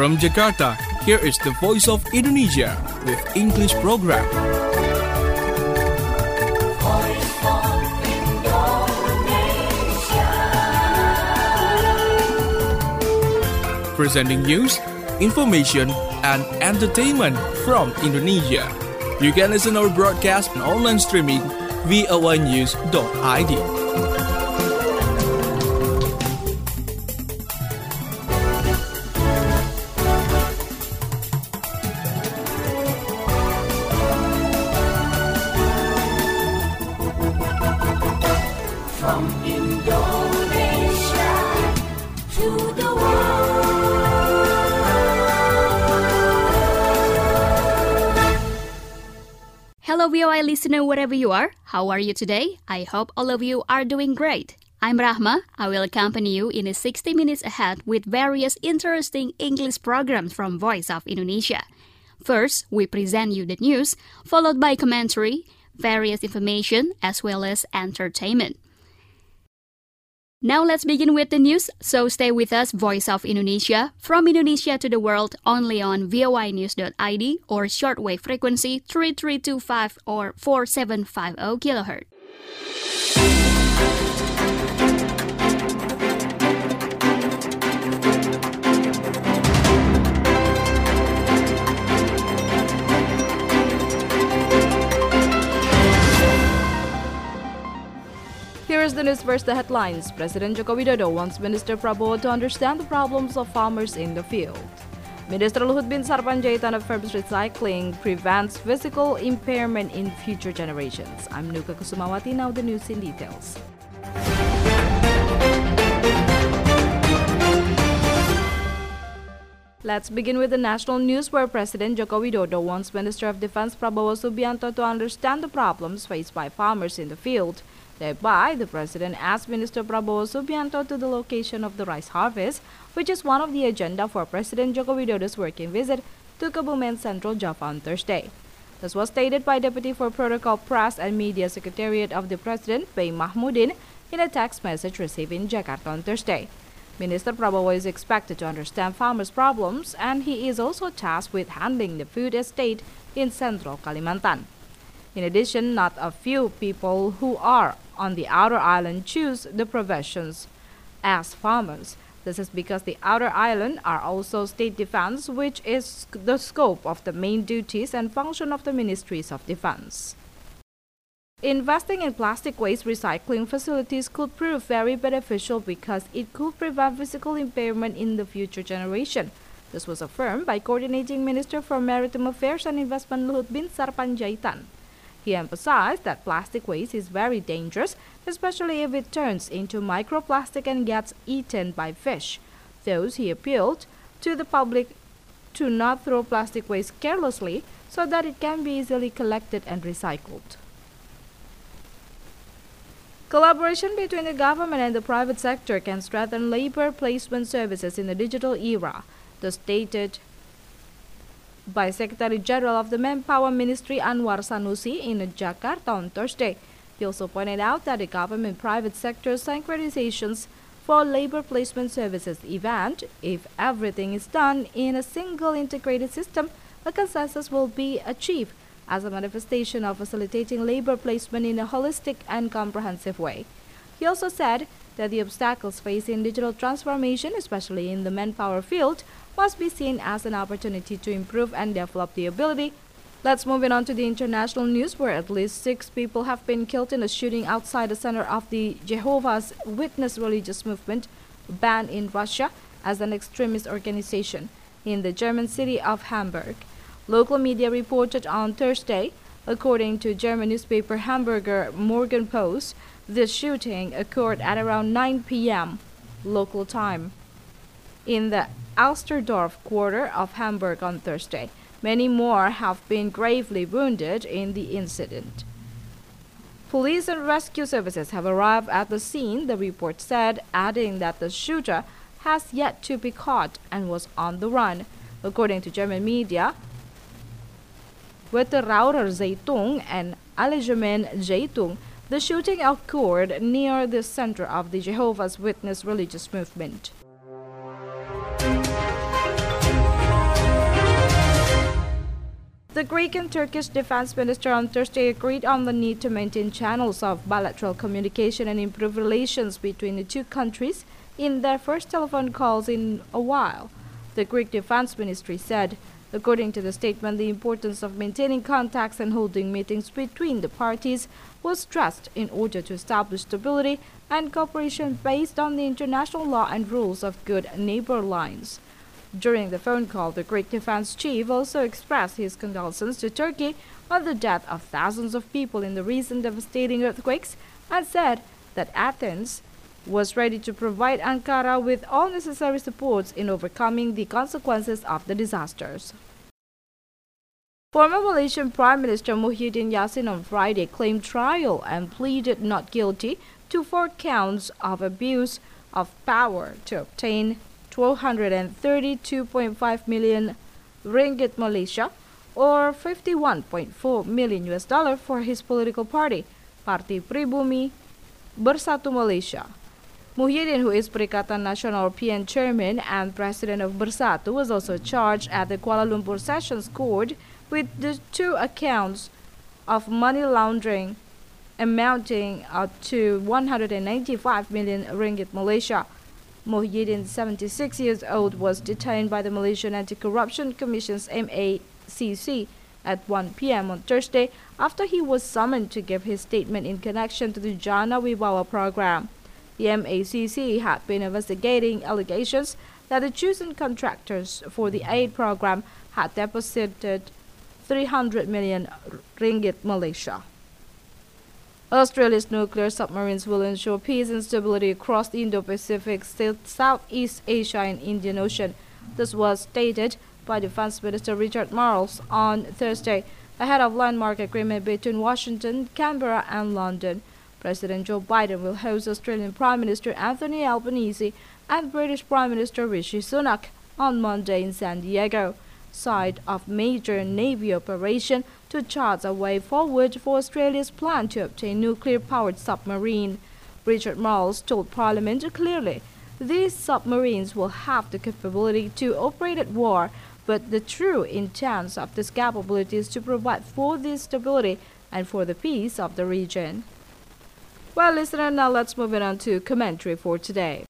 From Jakarta, here is the Voice of Indonesia with English program. Presenting news, information, and entertainment from Indonesia. You can listen our broadcast and online streaming voanews.id. From Indonesia to the Hello VOA listener wherever you are. How are you today? I hope all of you are doing great. I'm Rahma. I will accompany you in a 60 minutes ahead with various interesting English programs from Voice of Indonesia. First, we present you the news, followed by commentary, various information, as well as entertainment. Now let's begin with the news, so stay with us, Voice of Indonesia, from Indonesia to the world, only on voanews.id or shortwave frequency 3325 or 4750 kHz. Here is the news. First, the headlines. President Joko Widodo wants Minister Prabowo to understand the problems of farmers in the field. Minister Luhut bin Sarpanjaitan affirms recycling prevents physical impairment in future generations. I'm Nuka Kusumawati, now the news in details. Let's begin with the national news, where President Joko Widodo wants Minister of Defense Prabowo Subianto to understand the problems faced by farmers in the field. Thereby, the President asked Minister Prabowo Subianto to the location of the rice harvest, which is one of the agenda for President Joko Widodo's working visit to Kebumen, Central Java on Thursday. This was stated by Deputy for Protocol Press and Media Secretariat of the President, Bey Mahmudin, in a text message received in Jakarta on Thursday. Minister Prabowo is expected to understand farmers' problems, and he is also tasked with handling the food estate in Central Kalimantan. In addition, not a few people who are on the outer island choose the professions as farmers. This is because the outer island are also state defense, which is the scope of the main duties and function of the Ministries of Defense. Investing in plastic waste recycling facilities could prove very beneficial because it could prevent physical impairment in the future generation. This was affirmed by Coordinating Minister for Maritime Affairs and Investment Luhut bin Sarpanjaitan. He emphasized that plastic waste is very dangerous, especially if it turns into microplastic and gets eaten by fish. Thus, he appealed to the public to not throw plastic waste carelessly so that it can be easily collected and recycled. Collaboration between the government and the private sector can strengthen labor placement services in the digital era, thus stated by Secretary General of the Manpower Ministry Anwar Sanusi in Jakarta on Thursday. He also pointed out that the government-private sector synchronizations for labor placement services event, if everything is done in a single integrated system, a consensus will be achieved as a manifestation of facilitating labor placement in a holistic and comprehensive way. He also said that the obstacles faced in digital transformation, especially in the manpower field, must be seen as an opportunity to improve and develop the ability. Let's move on to the international news, where at least 6 people have been killed in a shooting outside the center of the Jehovah's Witness religious movement, banned in Russia as an extremist organization, in the German city of Hamburg. Local media reported on Thursday, according to German newspaper Hamburger Morgenpost, the shooting occurred at around 9 p.m. local time in the Alsterdorf quarter of Hamburg on Thursday. Many more have been gravely wounded in the incident. Police and rescue services have arrived at the scene, the report said, adding that the shooter has yet to be caught and was on the run. According to German media, Wetterauer Zeitung and Allgemeine Zeitung, the shooting occurred near the center of the Jehovah's Witness religious movement. The Greek and Turkish defense minister on Thursday agreed on the need to maintain channels of bilateral communication and improve relations between the two countries in their first telephone calls in a while, the Greek defense ministry said. According to the statement, the importance of maintaining contacts and holding meetings between the parties was stressed in order to establish stability and cooperation based on the international law and rules of good neighbor lines. During the phone call, the Greek defense chief also expressed his condolences to Turkey on the death of thousands of people in the recent devastating earthquakes and said that Athens was ready to provide Ankara with all necessary supports in overcoming the consequences of the disasters. Former Malaysian Prime Minister Muhyiddin Yassin on Friday claimed trial and pleaded not guilty to 4 counts of abuse of power to obtain 232.5 million ringgit Malaysia or $51.4 million for his political party, Parti Pribumi Bersatu Malaysia. Muhyiddin, who is Perikatan Nasional PN chairman and president of Bersatu, was also charged at the Kuala Lumpur Sessions Court with the 2 accounts of money laundering amounting to 195 million ringgit Malaysia. Muhyiddin, 76 years old, was detained by the Malaysian Anti-Corruption Commission's MACC at 1 p.m. on Thursday after he was summoned to give his statement in connection to the Jana Wibawa program. The MACC had been investigating allegations that the chosen contractors for the aid program had deposited 300 million ringgit Malaysia. Australia's nuclear submarines will ensure peace and stability across the Indo-Pacific, Southeast Asia and Indian Ocean. This was stated by Defense Minister Richard Marles on Thursday, ahead of landmark agreement between Washington, Canberra and London. President Joe Biden will host Australian Prime Minister Anthony Albanese and British Prime Minister Rishi Sunak on Monday in San Diego, site of major Navy operation to chart a way forward for Australia's plan to obtain nuclear-powered submarine. Richard Marles told Parliament clearly, these submarines will have the capability to operate at war, but the true intent of this capability is to provide for this stability and for the peace of the region. Well, listener, now let's move on to commentary for today.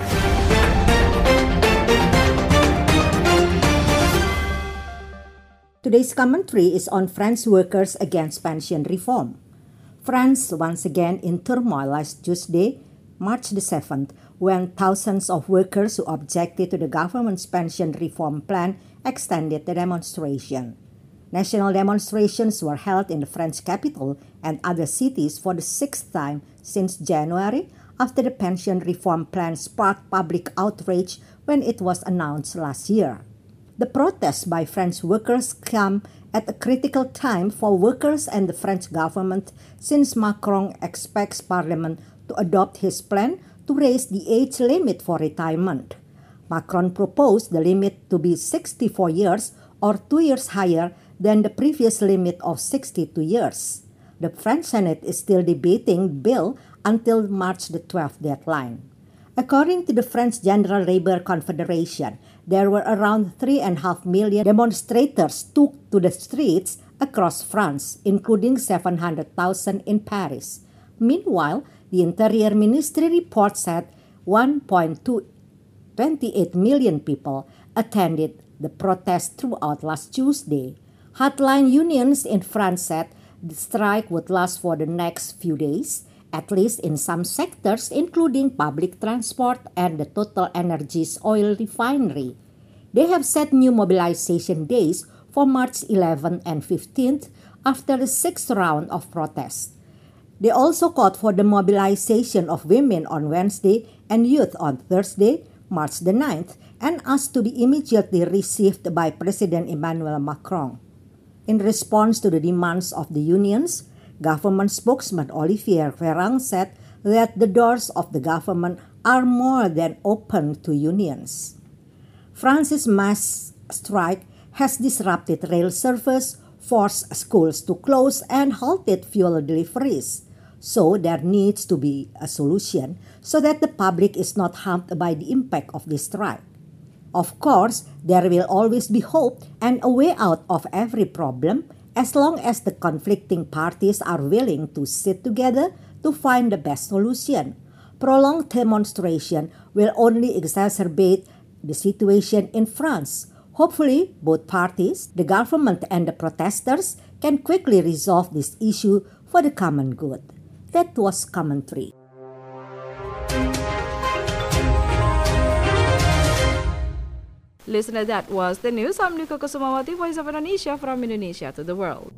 Today's commentary is on French workers against pension reform. France once again in turmoil last Tuesday, March the 7th, when thousands of workers who objected to the government's pension reform plan extended the demonstration. National demonstrations were held in the French capital and other cities for the 6th time since January after the pension reform plan sparked public outrage when it was announced last year. The protests by French workers come at a critical time for workers and the French government since Macron expects Parliament to adopt his plan to raise the age limit for retirement. Macron proposed the limit to be 64 years or 2 years higher than the previous limit of 62 years. The French Senate is still debating the bill until March the 12th deadline. According to the French General Labour Confederation, there were around 3.5 million demonstrators took to the streets across France, including 700,000 in Paris. Meanwhile, the Interior Ministry report said 1.28 million people attended the protest throughout last Tuesday. Hardline unions in France said the strike would last for the next few days, at least in some sectors, including public transport and the Total Energies oil refinery. They have set new mobilization days for March 11 and 15th after the 6th round of protests. They also called for the mobilization of women on Wednesday and youth on Thursday, March the 9th, and asked to be immediately received by President Emmanuel Macron. In response to the demands of the unions, government spokesman Olivier Véran said that the doors of the government are more than open to unions. France's mass strike has disrupted rail service, forced schools to close, and halted fuel deliveries. So there needs to be a solution so that the public is not harmed by the impact of this strike. Of course, there will always be hope and a way out of every problem as long as the conflicting parties are willing to sit together to find the best solution. Prolonged demonstration will only exacerbate the situation in France. Hopefully, both parties, the government and the protesters, can quickly resolve this issue for the common good. That was commentary. Listener, that was the news. I'm Nico Kusumawati, Voice of Indonesia, from Indonesia to the world.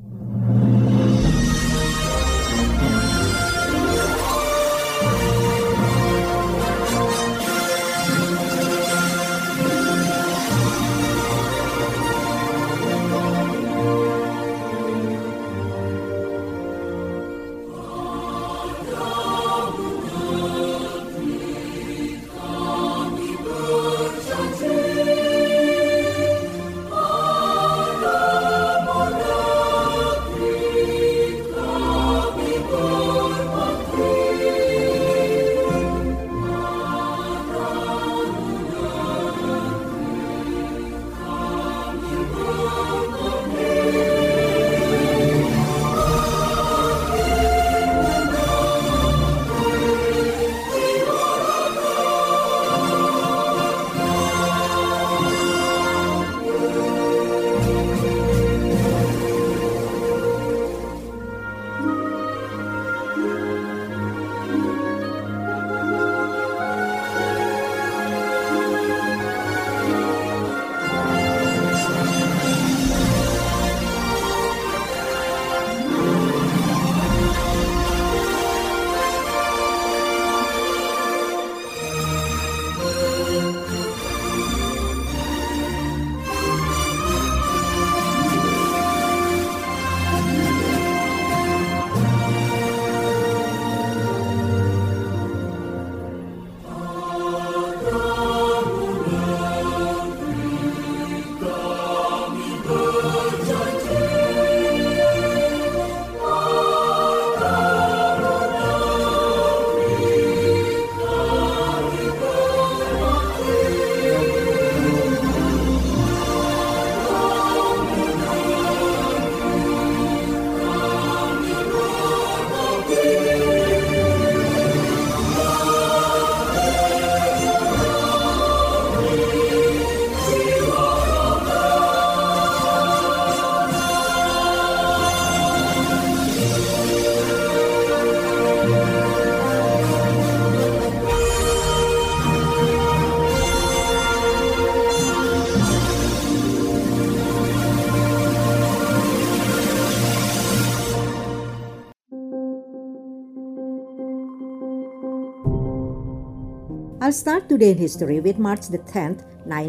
I'll start today in history with March the 10th,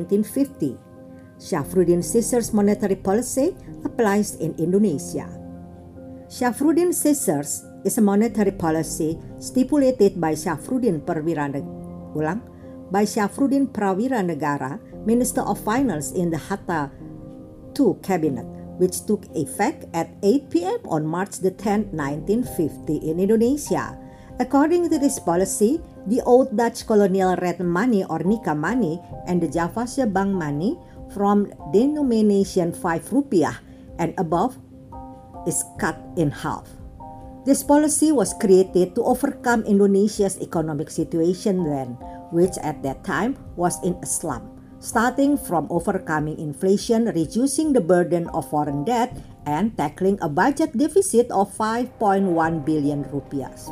1950. Syafruddin Scissors monetary policy applies in Indonesia. Syafruddin Scissors is a monetary policy stipulated by Syafruddin Prawira Negara, Minister of Finance in the Hatta II cabinet, which took effect at 8 p.m. on March the 10th, 1950 in Indonesia. According to this policy, the old Dutch colonial red money or Nika money and the Javasche Bank money from denomination 5 rupiah and above is cut in half. This policy was created to overcome Indonesia's economic situation then, which at that time was in a slump, starting from overcoming inflation, reducing the burden of foreign debt, and tackling a budget deficit of 5.1 billion rupiahs.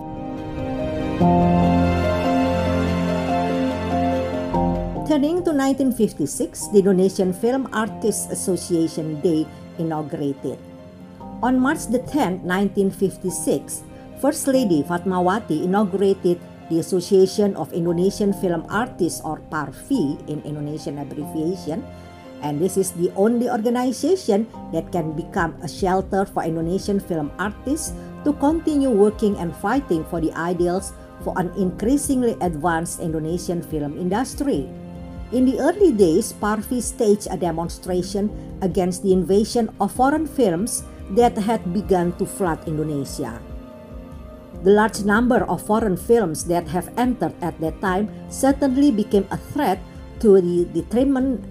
Turning to 1956, the Indonesian Film Artists Association Day inaugurated. On March the 10th, 1956, First Lady Fatmawati inaugurated the Association of Indonesian Film Artists or PARFI in Indonesian abbreviation, and this is the only organization that can become a shelter for Indonesian film artists to continue working and fighting for the ideals for an increasingly advanced Indonesian film industry. In the early days, PARFI staged a demonstration against the invasion of foreign films that had begun to flood Indonesia. The large number of foreign films that have entered at that time certainly became a threat to the detriment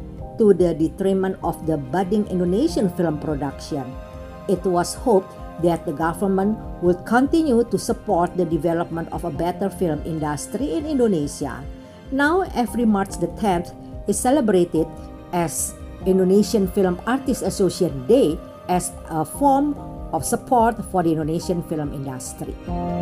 of the budding Indonesian film production. It was hoped that the government would continue to support the development of a better film industry in Indonesia. Now, every March the 10th is celebrated as Indonesian Film Artists Association Day as a form of support for the Indonesian film industry.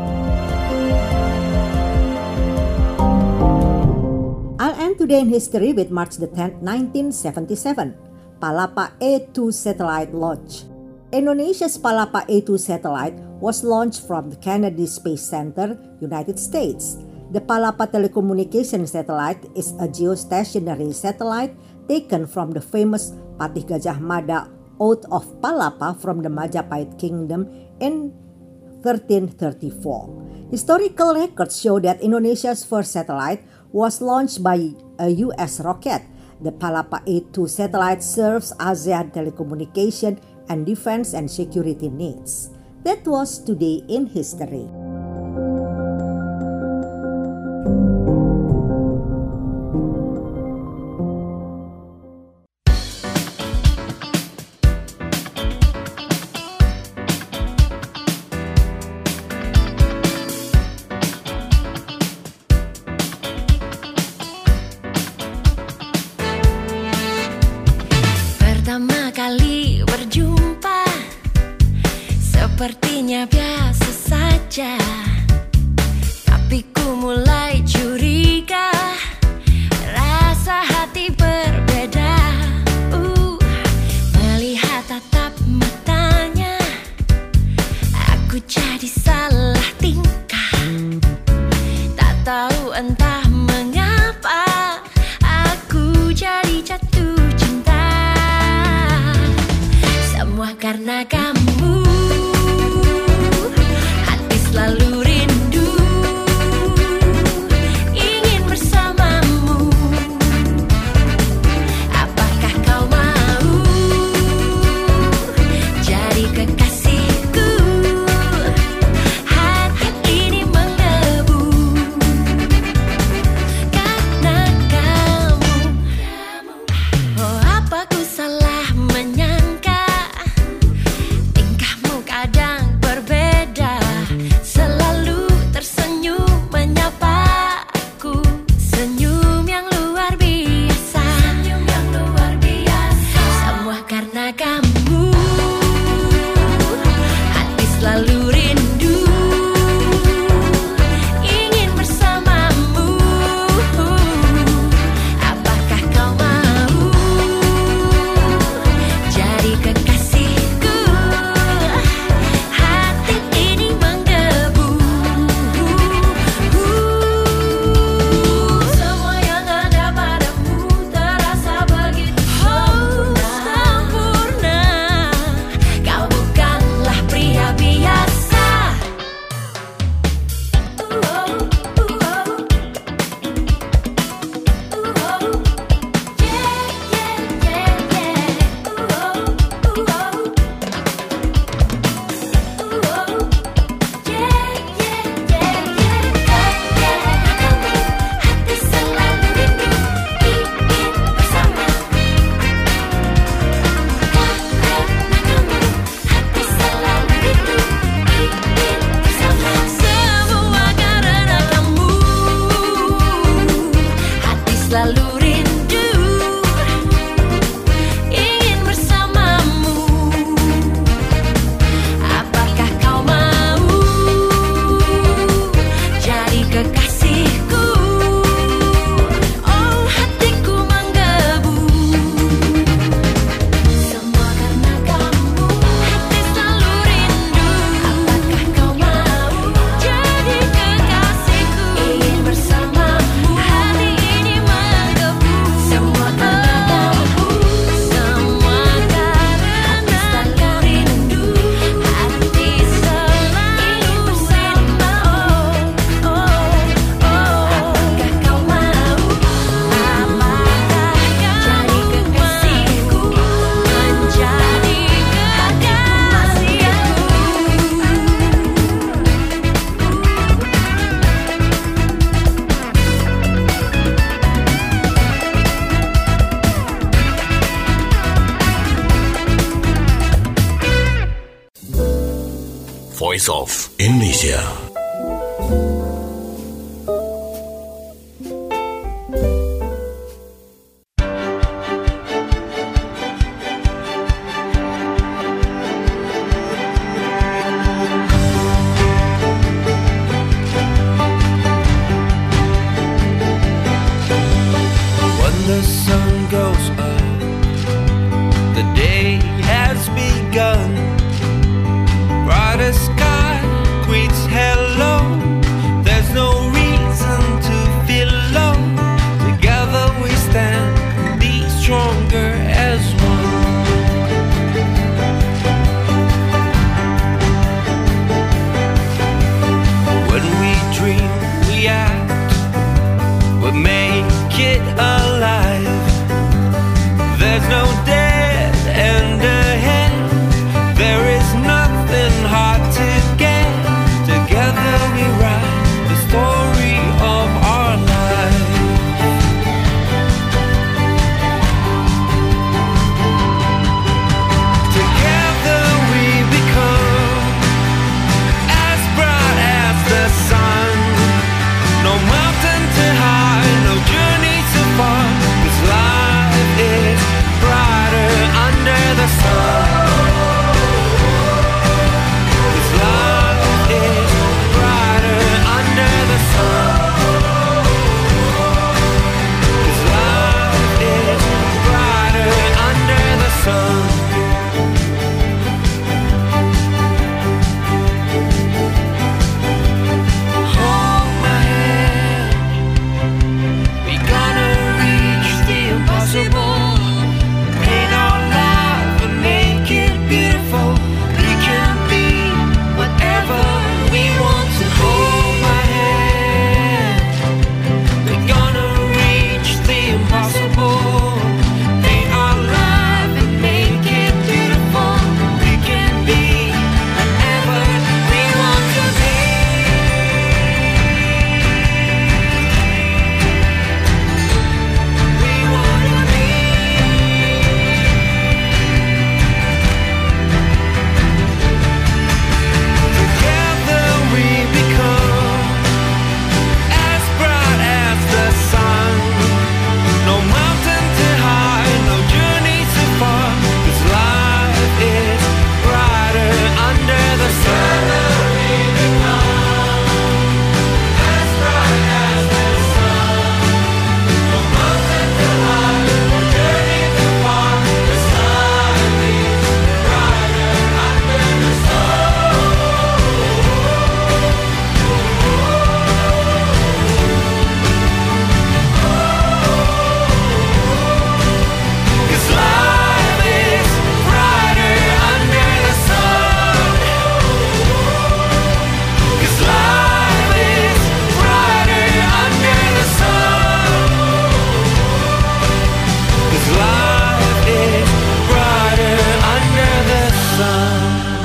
I'll end today in history with March the 10th, 1977, Palapa A2 satellite launch. Indonesia's Palapa A2 satellite was launched from the Kennedy Space Center, United States. The Palapa telecommunication satellite is a geostationary satellite taken from the famous Patih Gajah Mada Oath of Palapa from the Majapahit Kingdom in 1334. Historical records show that Indonesia's first satellite was launched by a U.S. rocket. The Palapa A2 satellite serves ASEAN telecommunication and defense and security needs. That was Today in History. Pertama kali berjumpa, sepertinya biasa saja, tapi ku mulai curiga, rasa hati berbeda. Melihat tatap matanya, aku jadi salah tingkah. Tak tahu entah mengapa, aku jadi jatuh cinta. Semua karena kamu, hati selalu rindu, ingin bersamamu. Apakah kau mau jadi kekasihku? voice of Indonesia. When the sun goes up, the day has begun. Brighter sky greets hello. There's no reason to feel low. Together we stand, be stronger as one. When we dream, we act, we make it alive. There's no dead end ahead. There is nothing hard to get. Together we write the story of our life. Together we become as bright as the sun. No mountain too high, no journey too far. This life is brighter under the sun. This life is brighter under the sun. This life is brighter under the sun. Hold my hand. We gonna reach the impossible. Paint our life and make it beautiful. We can be whatever we want to. Hold my hand. We gonna reach the impossible. Paint our life and make it beautiful. We can be whatever we want to be. We wanna be. Together we become as bright as the sun. No mountain too high, no journey too far. This life is brighter under the sun. We become as bright as the sun. No mountain too high, no journey too far. This life is brighter under the sun. Cause life is brighter under the sun. Cause life is brighter under the sun. Cause life is brighter under the sun.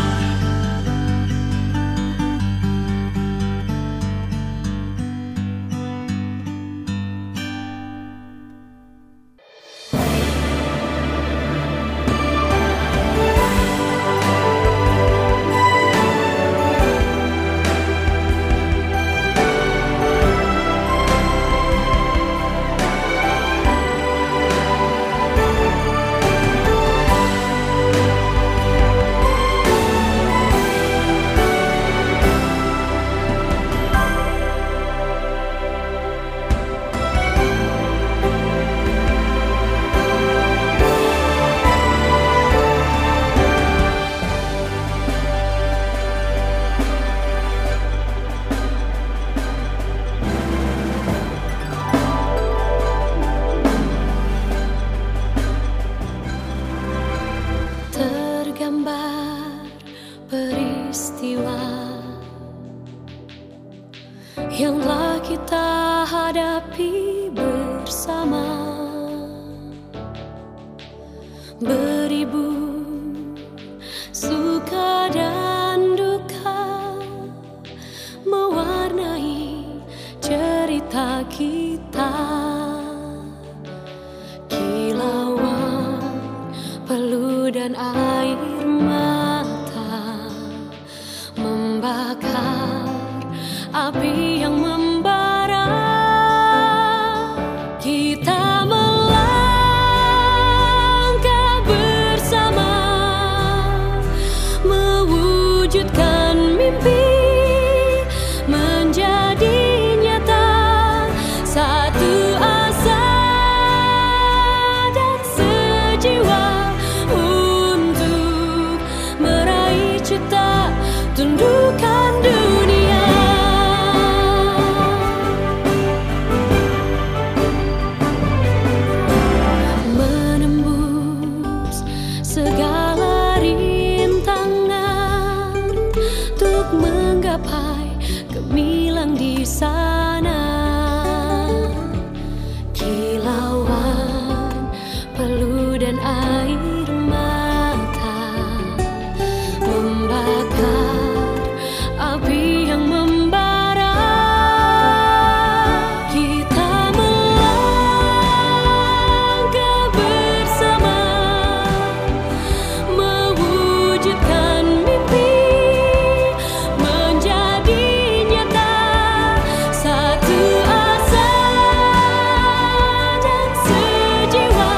Tergambar peristiwa yang telah kita hadapi bersama. Beribu suka dan duka mewarnai cerita kita. Kilauan peluh dan air mata membakar api yang membara. Kita melangkah bersama, mewujudkan mimpi menjadi nyata. Satu asa dan sejiwa untuk meraih cita, tundukkan dunia. Menembus segala rintangan untuk menggapai gemilang di sana. Kilauan peluh dan air mata membakar api yang membara. Kita melangkah bersama, mewujudkan mimpi menjadi nyata. Satu asa dan sejiwa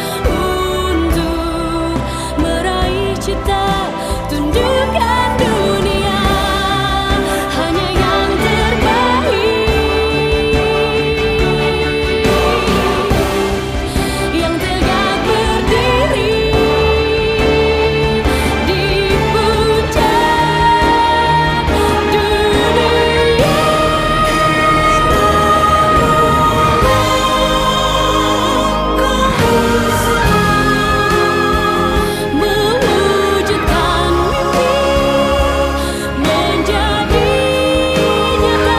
untuk meraih cita, tundukkan dunia. Hanya yang terbaik yang tegak berdiri di puncak dunia. Mewujudkan mimpi menjadi nyata.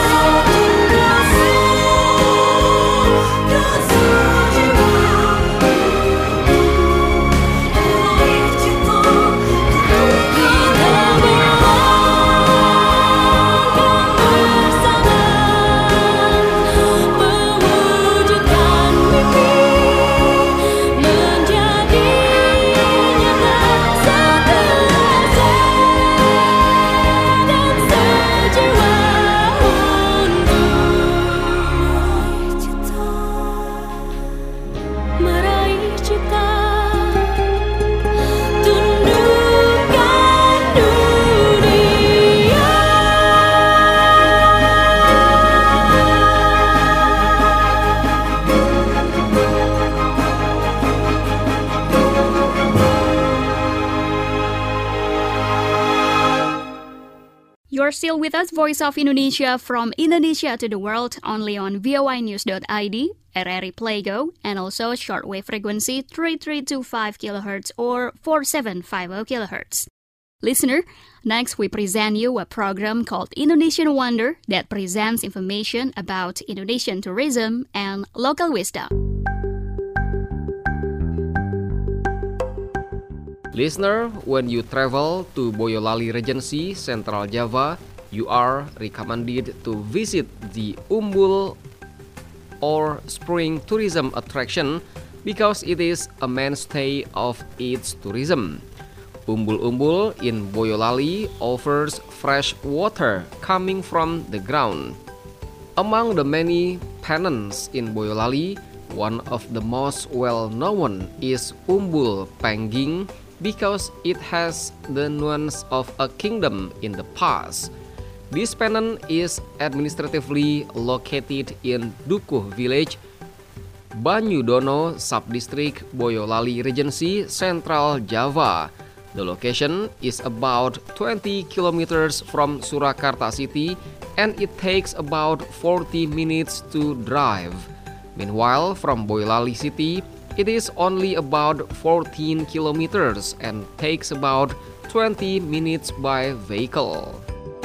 Kita melangkah bersama, mewujudkan mimpi menjadi nyata. Satu asa dan sejiwa untuk meraih cita, tundukkan dunia. You're still with us, Voice of Indonesia, from Indonesia to the world, only on voinews.id, RRI Playgo, and also shortwave frequency 3325 kHz or 4750 kHz. Listener, next we present you a program called Indonesian Wonder that presents information about Indonesian tourism and local wisdom. Listener, when you travel to Boyolali Regency, Central Java, you are recommended to visit the Umbul or spring tourism attraction because it is a mainstay of its tourism. Umbul-umbul in Boyolali offers fresh water coming from the ground. Among the many penance in Boyolali, one of the most well-known is Umbul Pengging, because it has the nuance of a kingdom in the past. This penance is administratively located in Dukuh Village, Banyudono Subdistrict, Boyolali Regency, Central Java. The location is about 20 kilometers from Surakarta city and it takes about 40 minutes to drive. Meanwhile, from Boyolali city, it is only about 14 kilometers and takes about 20 minutes by vehicle.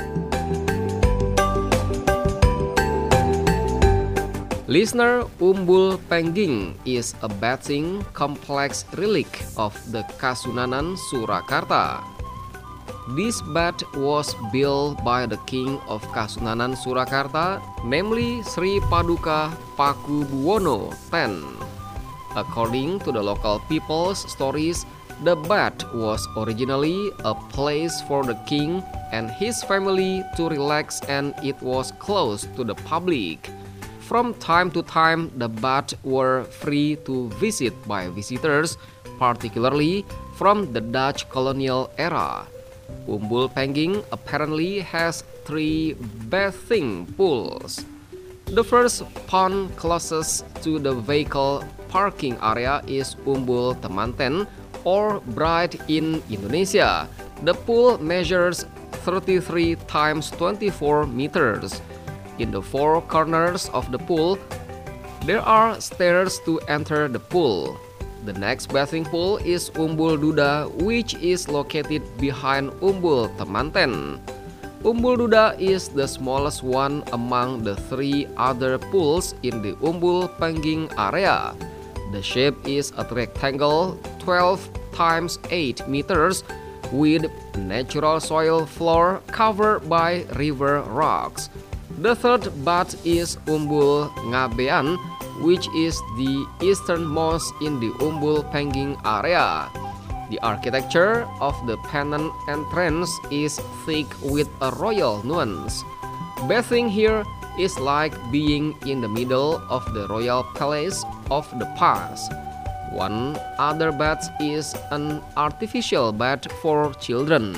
Listener, Umbul Pengging is a bathing complex relic of the Kasunanan Surakarta. This bath was built by the king of Kasunanan Surakarta, namely Sri Paduka Paku Buwono X. According to the local people's stories, The bath was originally a place for the king and his family to relax, and it was closed to the public. From time to time, the baths were free to visit by visitors, particularly from the Dutch colonial era. Umbul Pengging apparently has 3 bathing pools. The first pond closest to the vehicle parking area is Umbul Temanten or Bright in Indonesia. The pool measures 33 times 24 meters. In the 4 corners of the pool, there are stairs to enter the pool. The next bathing pool is Umbul Duda, which is located behind Umbul Temanten. Umbul Duda is the smallest one among the 3 other pools in the Umbul Pengging area. The shape is a rectangle 12 times 8 meters with natural soil floor covered by river rocks. The third bath is Umbul Ngabean, which is the easternmost in the Umbul Pengging area. The architecture of the Pennon entrance is thick with a royal nuance. Bathing here is like being in the middle of the royal palace of the past. One other bath is an artificial bath for children.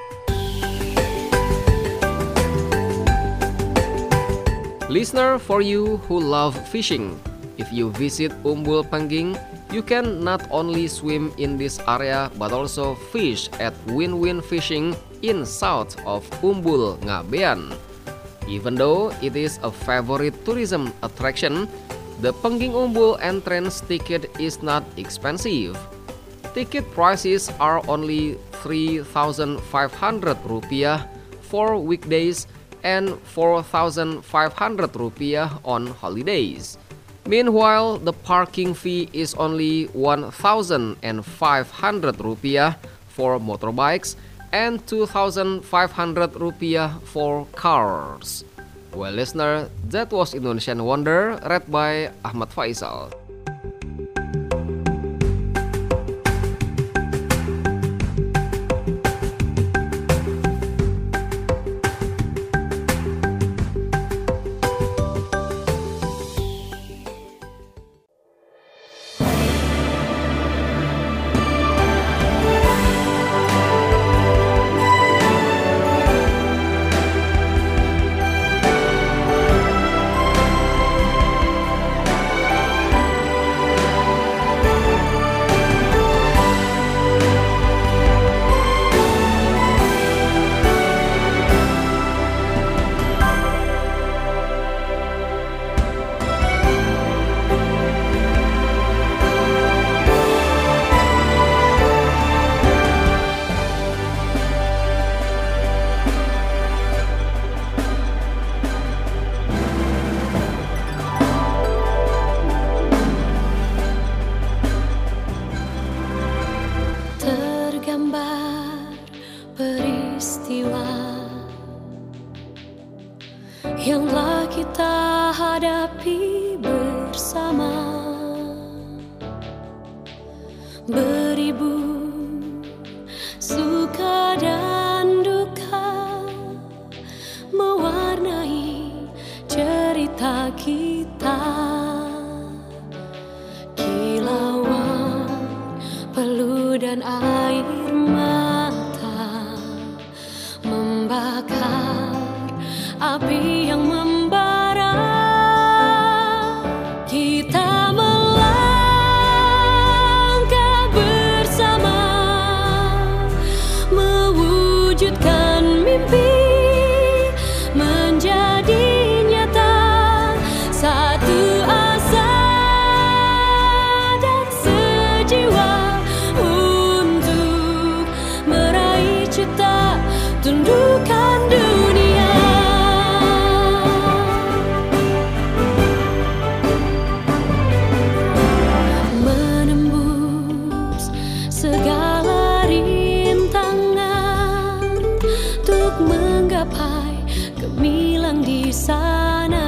Listener, for you who love fishing, if you visit Umbul Pengging, you can not only swim in this area but also fish at Win-Win Fishing in south of Umbul Ngabean. Even though it is a favorite tourism attraction, the Pengging Umbul entrance ticket is not expensive. Ticket prices are only 3,500 rupiah for weekdays and 4,500 rupiah on holidays. Meanwhile, the parking fee is only 1,500 rupiah for motorbikes and 2,500 rupiah for cars. Well, listener, that was Indonesian Wonder, read by Ahmad Faisal. yang telah kita hadapi bersama, beribu suka dan duka mewarnai cerita kita, kilauan peluh dan air mata membakar api yang membara. Kita melangkah bersama, mewujudkan mimpi menjadi nyata, satu asa dan sejiwa untuk meraih cita, tundukkan dunia. Segala rintangan untuk menggapai gemilang di sana,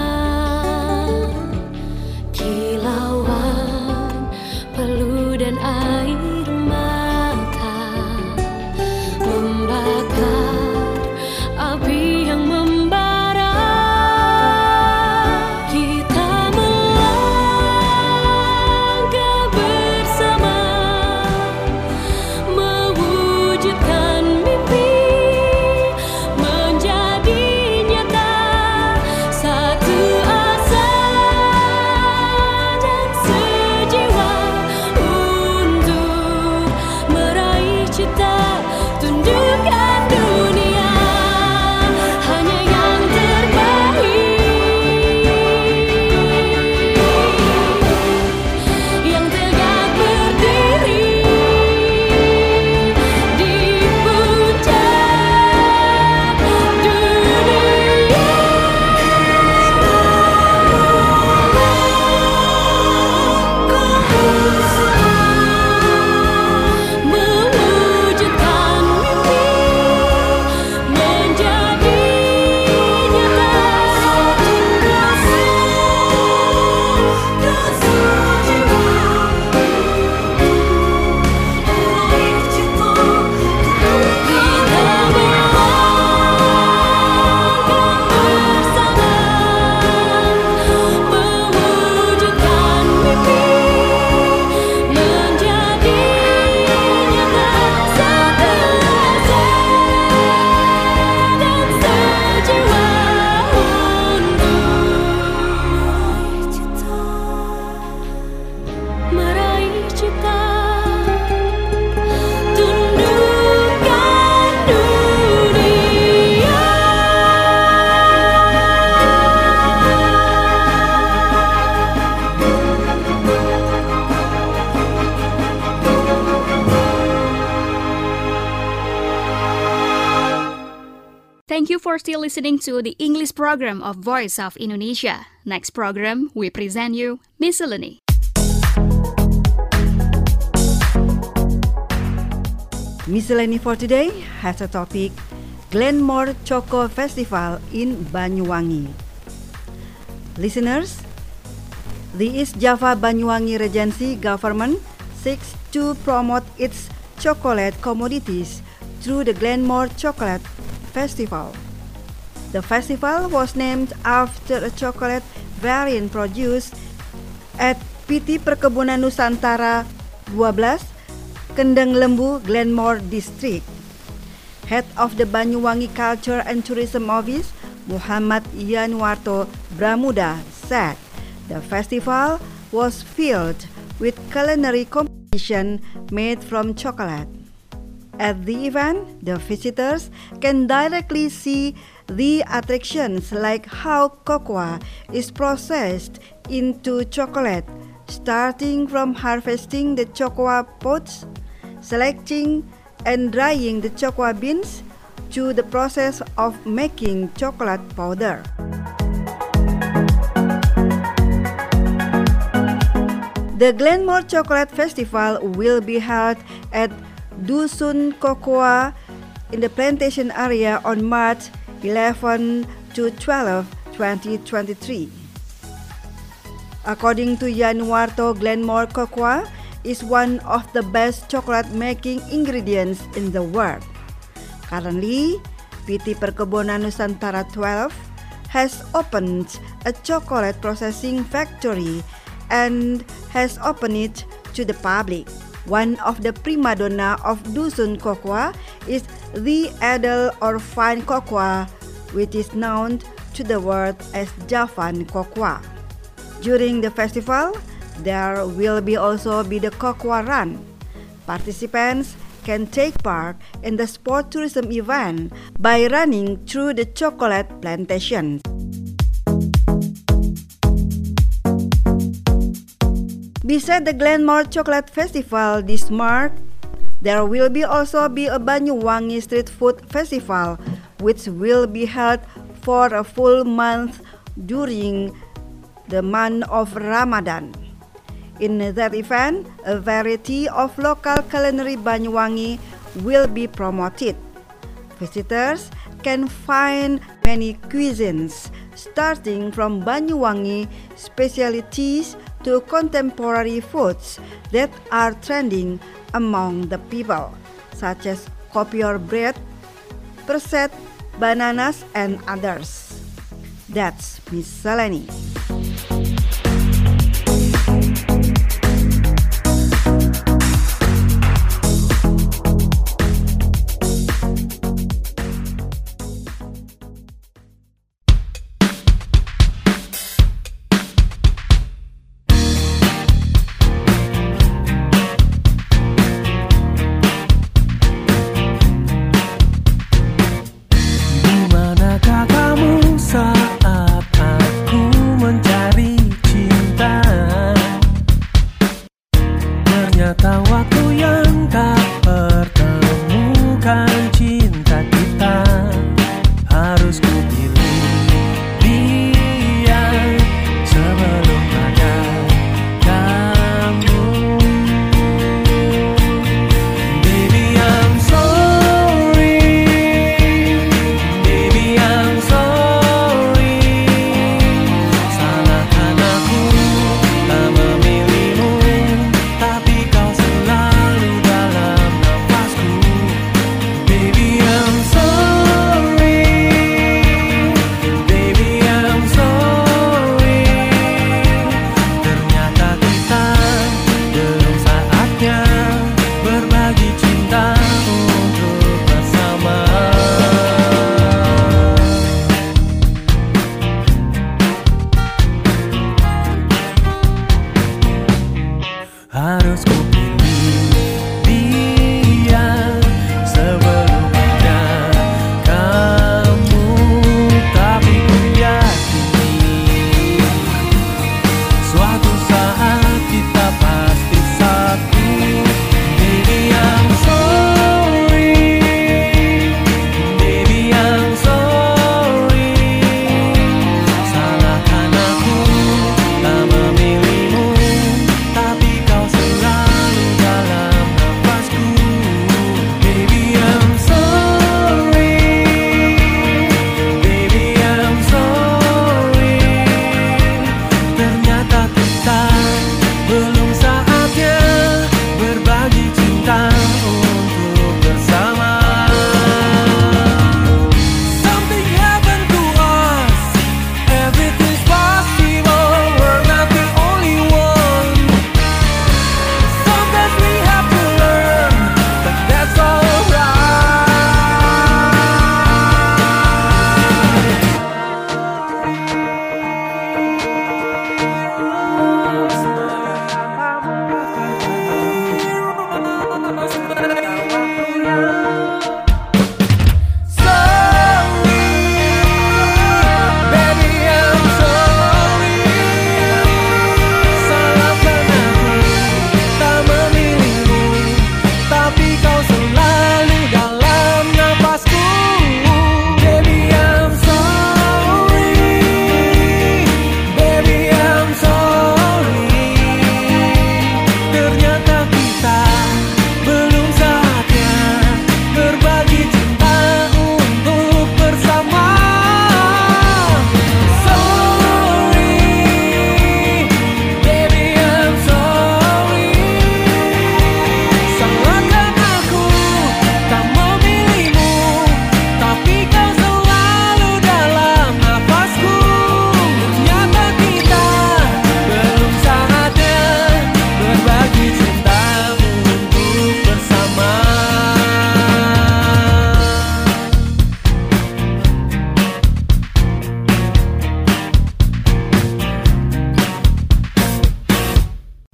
kilauan peluh dan air mata are still listening to the English program of Voice of Indonesia. Next program, we present you Miscellany. Miscellany for today has a topic, Glenmore Choco Festival in Banyuwangi. Listeners, the East Java Banyuwangi Regency government seeks to promote its chocolate commodities through the Glenmore Chocolate Festival. The festival was named after a chocolate variant produced at PT Perkebunan Nusantara 12, Kendeng Lembu, Glenmore District. Head of the Banyuwangi Culture and Tourism Office, Muhammad Yanuarto Bramuda, said the festival was filled with culinary competition made from chocolate. At the event, the visitors can directly see the attractions like how cocoa is processed into chocolate, starting from harvesting the cocoa pods, selecting and drying the cocoa beans, to the process of making chocolate powder. The Glenmore Chocolate Festival will be held at Dusun Cocoa in the plantation area on March 11 to 12, 2023. According to Yanuarto, Glenmore cocoa is one of the best chocolate-making ingredients in the world. Currently, PT Perkebunan Nusantara 12 has opened a chocolate processing factory and has opened it to the public. One of the prima donna of Dusun Cocoa is the Edel or fine cocoa, which is known to the world as Javan cocoa. During the festival, there will also be the cocoa run. Participants can take part in the sport tourism event by running through the chocolate plantations. Beside the Glenmore Chocolate Festival this March, there will also be a Banyuwangi Street Food Festival, which will be held for a full month during the month of Ramadan. In that event, a variety of local culinary Banyuwangi will be promoted. Visitors can find many cuisines, starting from Banyuwangi specialties to contemporary foods that are trending among the people, such as kopior bread, perset, bananas, and others. That's Miscellany. Dimanakah kamu saat aku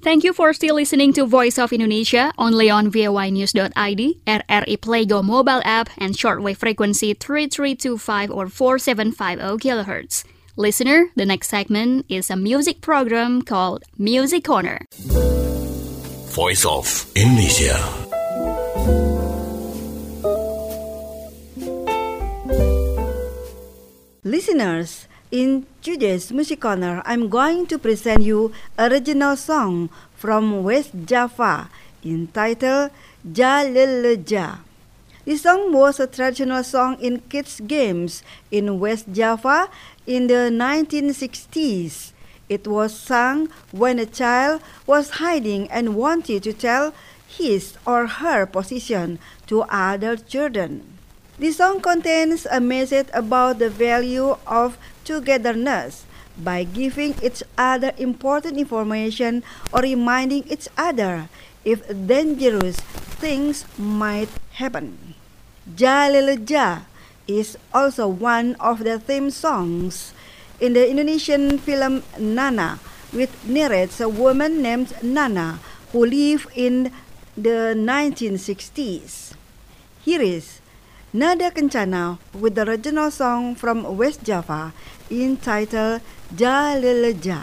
Thank you for still listening to Voice of Indonesia, only on voinews.id, RRI Playgo mobile app, and shortwave frequency 3325 or 4750 kHz. Listener, the next segment is a music program called Music Corner. Voice of Indonesia. Listeners, in today's Music Corner, I'm going to present you a regional song from West Java entitled Ja Lele Ja. This song was a traditional song in kids' games in West Java in the 1960s. It was sung when a child was hiding and wanted to tell his or her position to other children. This song contains a message about the value of togetherness by giving each other important information or reminding each other if dangerous things might happen. Ja Lele Ja is also one of the theme songs in the Indonesian film Nana, which narrates a woman named Nana who lived in the 1960s. Here is Nada Kencana with the original song from West Java entitled Ja Lele Ja.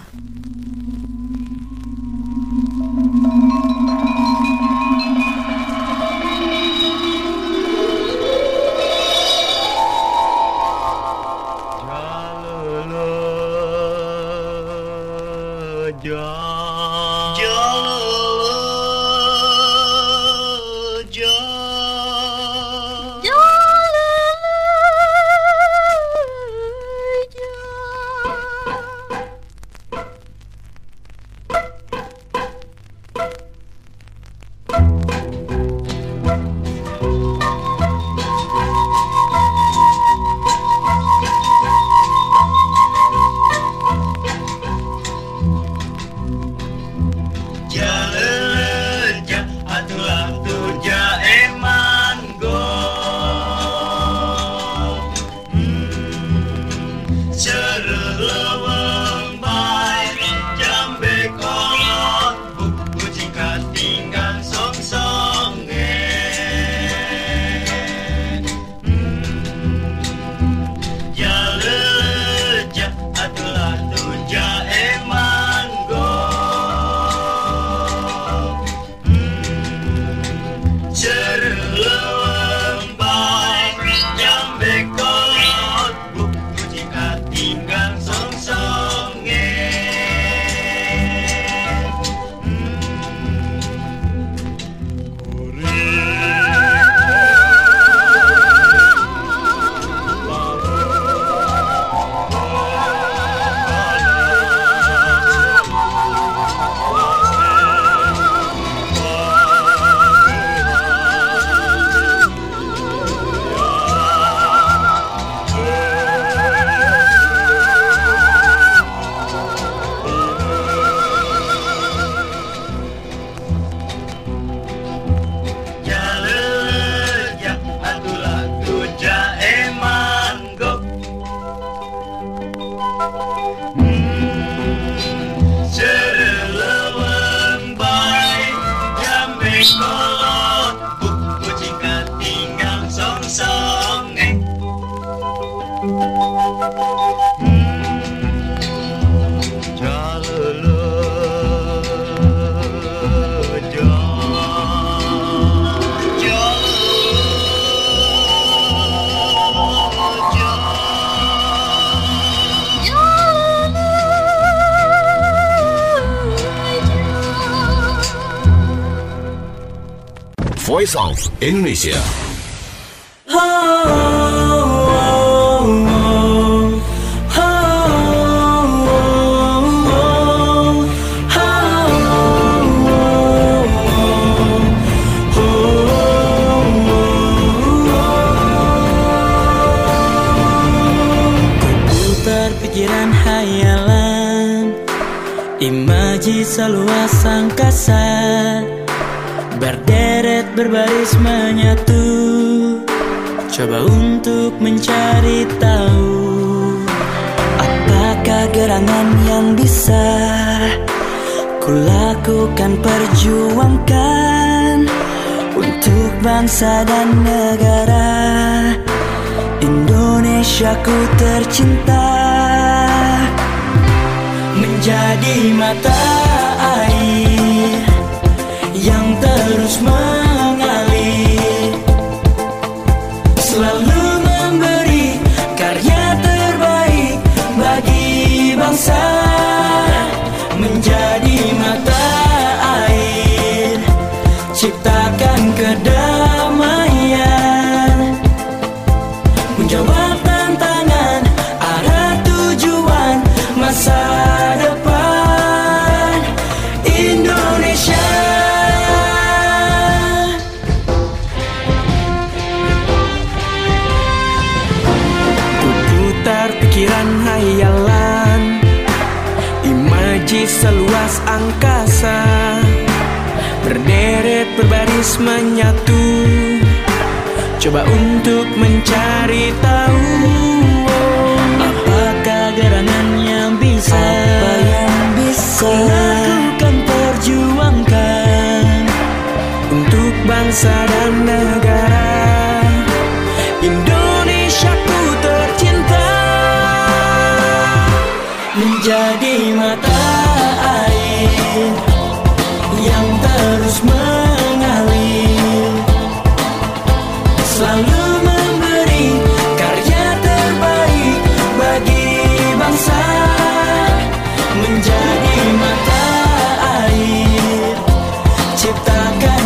Voice of Indonesia. Kuputar pikiran hayalan, imaji seluas angkasa, berderet berbaris menyatu, coba untuk mencari tahu apakah gerangan yang bisa ku lakukan perjuangkan untuk bangsa dan negara Indonesiaku tercinta, menjadi mata air yang terus mengalir, selalu memberi karya terbaik bagi bangsa, menjadi mata air, ciptakan kedamaian, menjawab tantangan, arah tujuan masa depan Indonesia. Ku putar pikiran hayalan, imaji seluas angkasa, berderet berbaris menyatu, coba untuk mencari tahu apakah gerangan yang bisa lakukan perjuangkan untuk bangsa dan negara Indonesiaku tercinta, menjadi mata air yang terus mengalir, selalu memberi karya terbaik bagi bangsa, menjadi mata air, ciptakan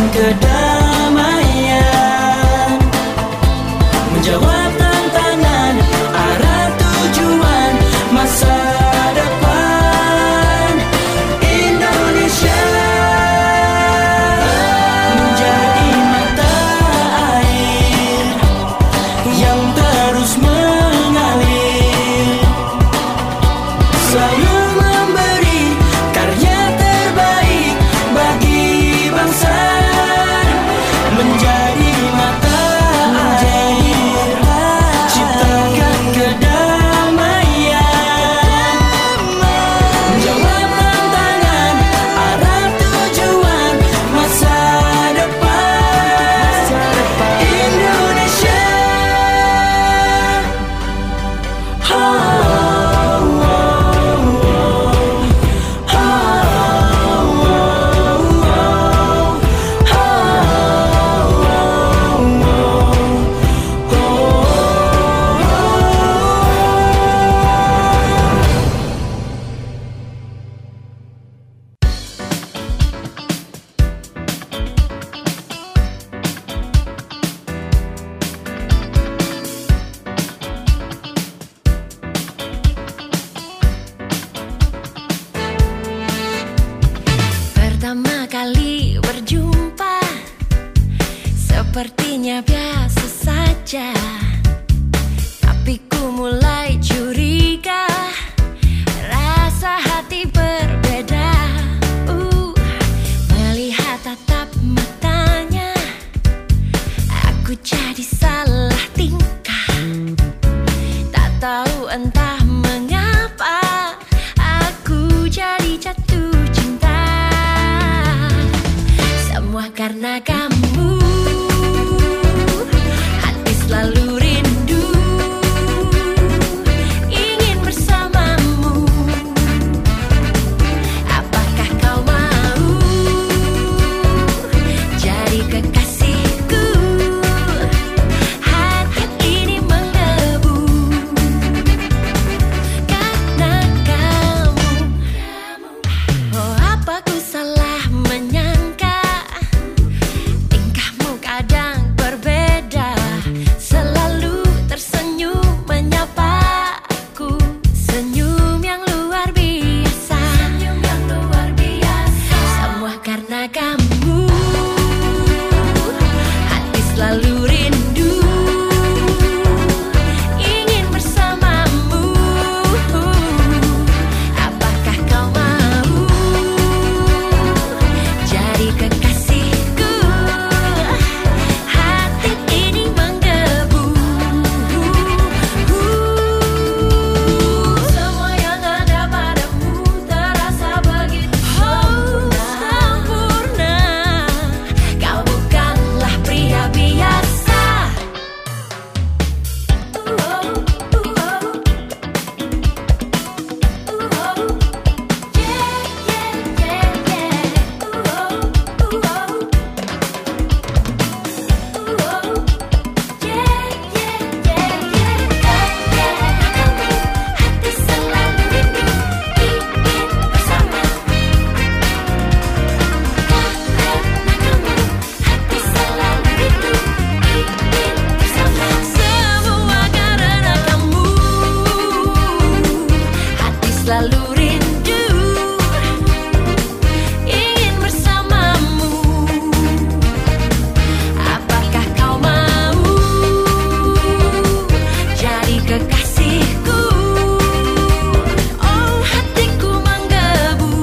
kedamaian, menjawab tantangan, arah tujuan masa depan Indonesia. selalu rindu ingin bersamamu. Apakah kau mau jadi kekasihku? Oh, hatiku menggebu.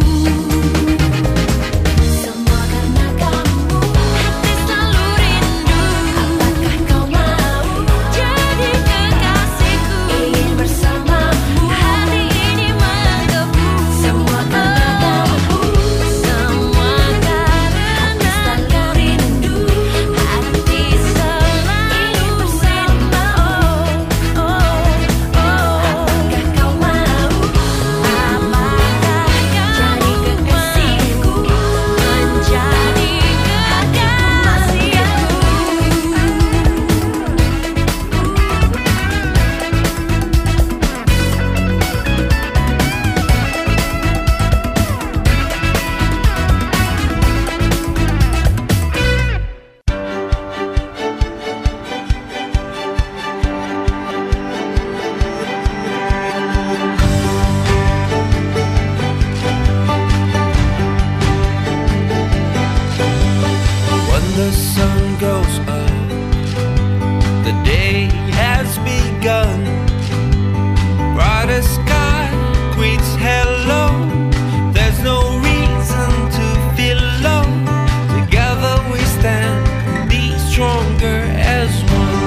Semua karena kamu, hati selalu rindu. Apakah kau mau jadi kekasihku? Ingin bersamamu, hati ini menggebu. Semua karena kamu, semua karena selalu rindu. Hati selalu bersama. Oh, oh, oh. Apakah kau mau? Apakah jadi kekasihku? Menjadi kekasihku. When the sun goes up, the day has begun. Brighter sky greets hello. There's no reason to feel low. Together we stand, be stronger as one.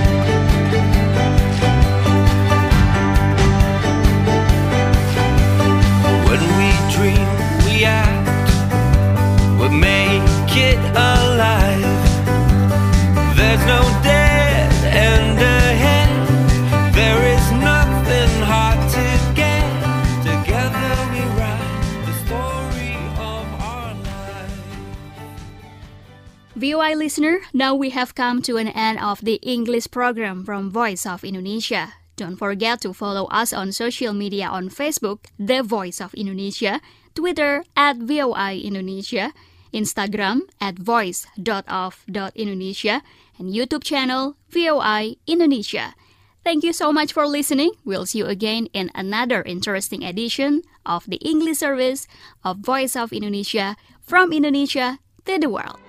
When we dream, we act, we make it alive. There's no dead end ahead. There is nothing hard to get. Together we write the story of our life. VOA listener, now we have come to an end of the English program from Voice of Indonesia. Don't forget to follow us on social media on Facebook, The Voice of Indonesia, Twitter @VOI Indonesia, Instagram @voice.of.indonesia, and YouTube channel VOI Indonesia. Thank you so much for listening. We'll see you again in another interesting edition of the English service of Voice of Indonesia from Indonesia to the world.